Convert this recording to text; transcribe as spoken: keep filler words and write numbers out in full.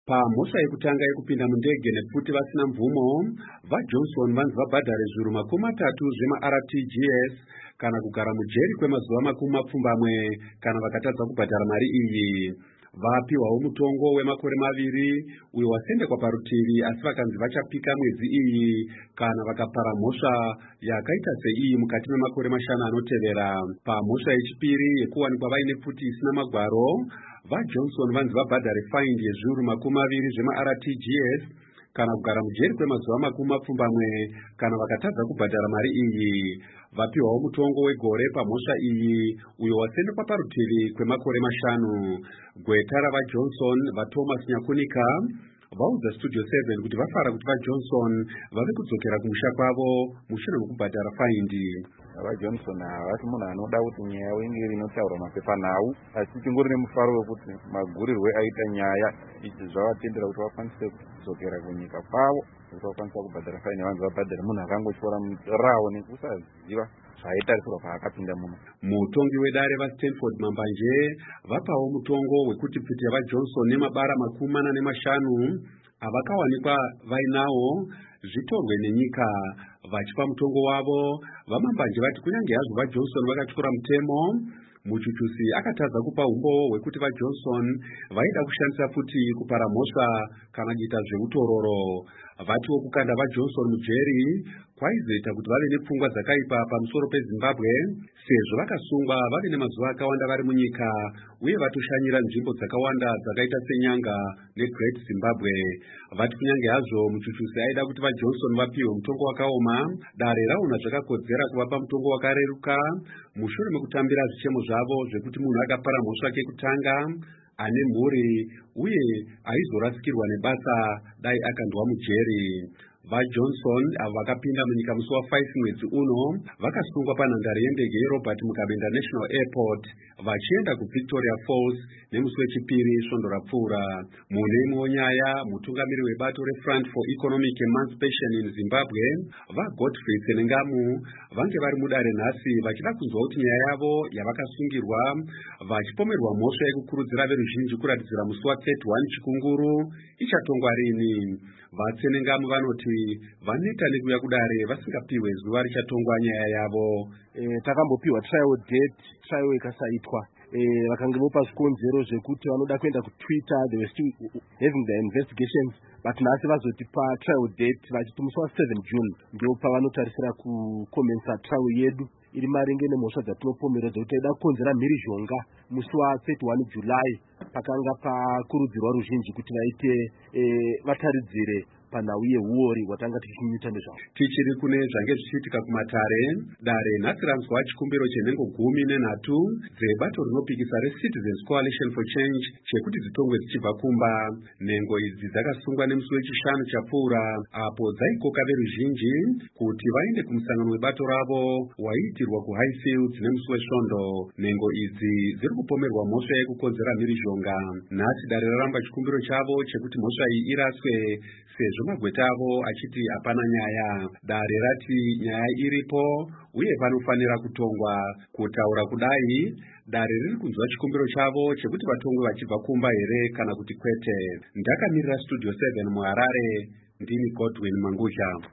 Pamhosva yekutanga yekupinda mundege nefuti vasina mvumo, vaJohnson vanzi vabhadhare zviuru makumi matatu zvema-R T G S kana kugara mujeri kwemazuva makumi mapfumbamwe kana vakatadza kubhadhara mari iyi. Vapiwawo mutongo wemakore maviri uyo wasendekwa parutivi, asi vakanzi vachapika mwedzi iyi kana vakapara mhosva yakaita seiyi mukati memakore mashanu anotevera. Pamhosva yechipiri yekuwanikwa vaine futi isina magwaro, vaJohnson vanzi vabhadhare faindi yezviuru makumi maviri zvema-R T G S kana kugara mujeri kwemazuva makumi mapfumbamwe kana vakatadza kubhadhara mari iyi. Vapiwawo mutongo wegore pamhosva iyi uyo wasendekwa parutivi kwemakore mashanu. Gweta ravaJohnson, vaThomas Nyakunika, vaudza Studio seven kuti vafara kuti vaJohnson vave kudzokera kumusha kwavo mushure mekubhadhara faindi. VaJohnson havasi munhu anoda kuti nyaya yavo inge inotaurwa mapepanhau, asi tingori nemufaro wekuti magurirwe aita nyaya ichi zvavatendera kuti vakwanise kudzokera kunyika kwavo, kuti vakwanisa kubhadhara faini vanzi vabhadhare munhu akangotyora rawo nekusaziva zvaitarisirwa paakapinda muno. Mutongi wedare vaStanford Mambanje vapawo mutongo wekuti pfuti yavaJohnson nemabara makumi mana nemashanu avakawanikwa vainawo zvitorwe nenyika. Vachipa mutongo wavo, vaMambanje vati kunyange hazvo vaJohnson vakatyora mutemo, muchuchusi akatadza kupa umbowo hwekuti vaJohnson vaida kushandisa futi kupara mhosva kana kuita zveutororo. Vatiwo kukanda vaJohnson mujeri kwaizoita kuti vave nepfungwa dzakaipa pamusoro peZimbabwe, sezvo vakasungwa vave nemazuva akawanda vari munyika uye vatoshanyira nzvimbo dzakawanda dzakaita senyanga neGreat Zimbabwe. Vati kunyange hazvo muchuchusi aida kuti vaJohnson vapiwe mutongo wakaoma, dare raona zvakakodzera kuvapa mutongo wakareruka mushure mekutambira zvichemo zvavo zvekuti munhu akapara mhosva kekutanga ane mhuri uye aizorasikirwa nebasa dai akandwa mujeri. VaJohnson avo vakapinda munyika musi wa5 mwedzi uno vakasungwa panhandare yendege yeRobert Mugabe International Airport vachienda kuVictoria Falls nemusi wechipiri svondo rapfuura. Mune imwewo nyaya, mutungamiri webato reFront for Economic Emancipation in Zimbabwe, vaGodfrey Senengamu, vange vari mudare nhasi vachida kunzwa kuti nyaya yavo yavakasungirwa vachipomerwa mhosva yekukurudzira veruzhinji kuratidzira musi wa31 Chikunguru ichatongwa rini. VaSenengamu vanoti vaneta nekuuya kudare vasingapiwe zuva richatongwa nyaya yavo. E, takambopiwa trial date, trial ikasaitwa. Eh, vakange vopa zvikonzero zvekuti vanoda kuenda kuTwitter, they were still having the investigations, but nhasi vazotipa trial date vachiti musi wa7 June ndio pavanotarisira kukomensa trial yedu iri maringe nemhosva dzatinopomeredzwa kuti taida kukonzera mhirizhonga musi wa31 July pakanga pakurudzirwa ruzhinji kuti vaite eh, vataridzire panhau yehuori watanga tichinyuta nezvavo. Tichiri kune zvange zvichiitika kumatare, dare nhasi ranzwa chikumbiro chenhengo gumi nenhatu dzebato rinopikisa reCitizens Coalition for Change chekuti dzitongwe dzichibva kumba. Nhengo idzi dzakasungwa nemusi wechishanu chapfuura, apo dzaikoka veruzhinji kuti vaende kumusangano webato ravo waiitirwa kuHighfields nemusi wesvondo. Nhengo idzi dziri kupomerwa mhosva yekukonzera mhirizhonga. Nhasi dare raramba chikumbiro chavo chekuti mhosva iyi iraswe sezvo magweta avo achiti hapana nyaya. Dare rati nyaya iripo uye panofanira kutongwa. Kutaura kudai, dare riri kunzwa chikumbiro chavo chekuti vatongwe vachibva kumba here kana kuti kwete. Ndakamirira Studio seven muHarare, ndini Godwin Mangudya.